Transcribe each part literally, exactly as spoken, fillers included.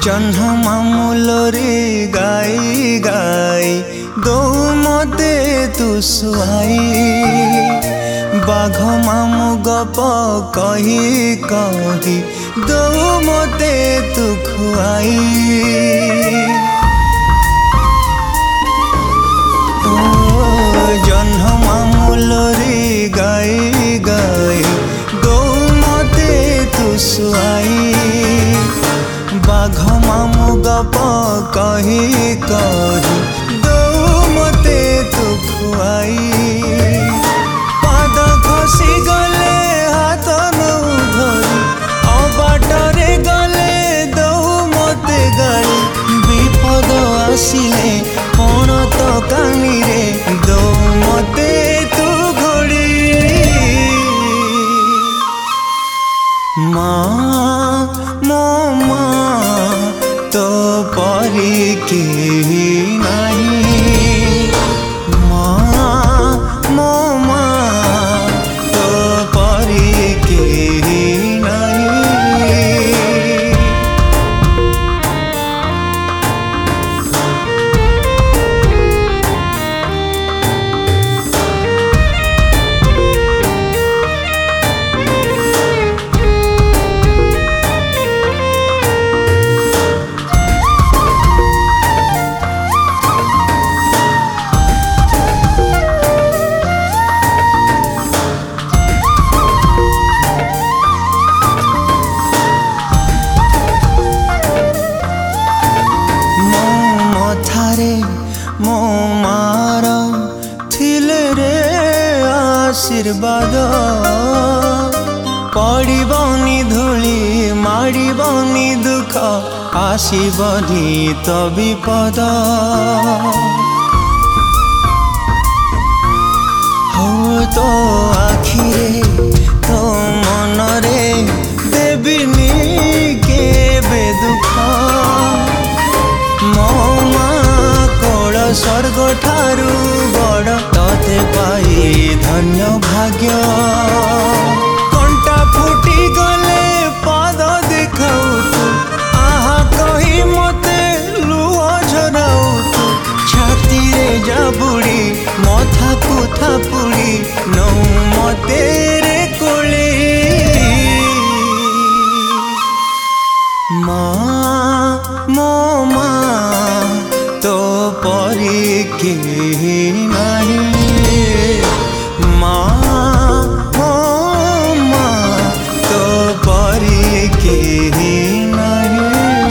जह्न मामुलोरी गाई गाई दौ मते तू सुहाई बाघ मामु गप कही कही दौ मते तू खुआई जह्न मामुलोरी गाई गाई दौ मते तू सुहाई बाघ मामु गप कही कही दौ मते तू खुआई पाद खसी गले हाथ नौ धरी अबाटरे गले दौ मते गाड़ी विपद आसिले कौन तो कानी रे दौ मते तू घोड़ी माँ मो माँ तो परी केही नहीं माँ मो माँ तो परी केही नहीं मो मार थिले रे आशीर्वाद पड़बनी धूली माड़बनी दुख आसबनी तो विपद हो तो आखिरे तो मनरे देविनी केबे दुख मो स्वर्ग ठारू बड़ तते पाई धन्य भाग्य कंटा फुटी गले पाद देखाऊ तू आहा कही मते लुह झराऊ तू छाती रे जाबुड़ी मथा कुथा पुड़ी नौ मते रे कोले माँ मो माँ तो परी केही नहीं माँ मो माँ तो परी केही नहीं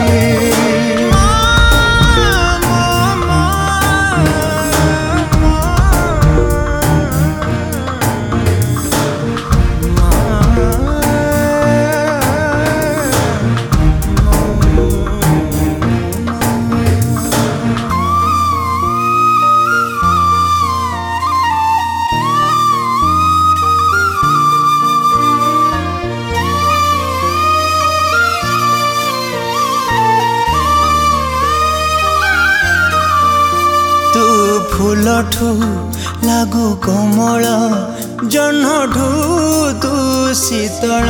फूल ठू लागू कोमल जह्न ठू तू शीतल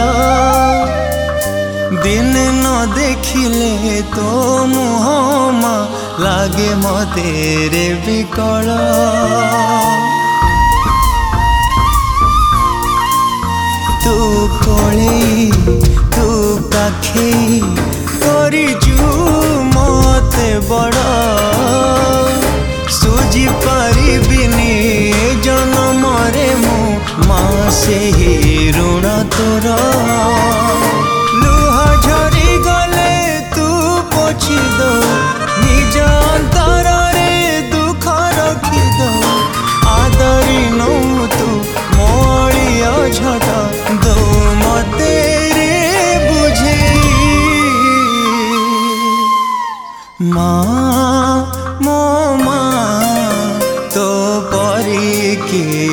दिन न देखिले तो मुहमा लागे मते रे विकल तू कोले तू पाखे करिचु मते बड़ सुझी पारिबिनी जन्म रे मु माँ से ही ऋण तोर लुह झरी गले तू पोछि दो निज अंतर रे दुख रखी दो आदरी नौ तू मोलिया झट दो मते रे बुझे माँ मो माँ तो परी के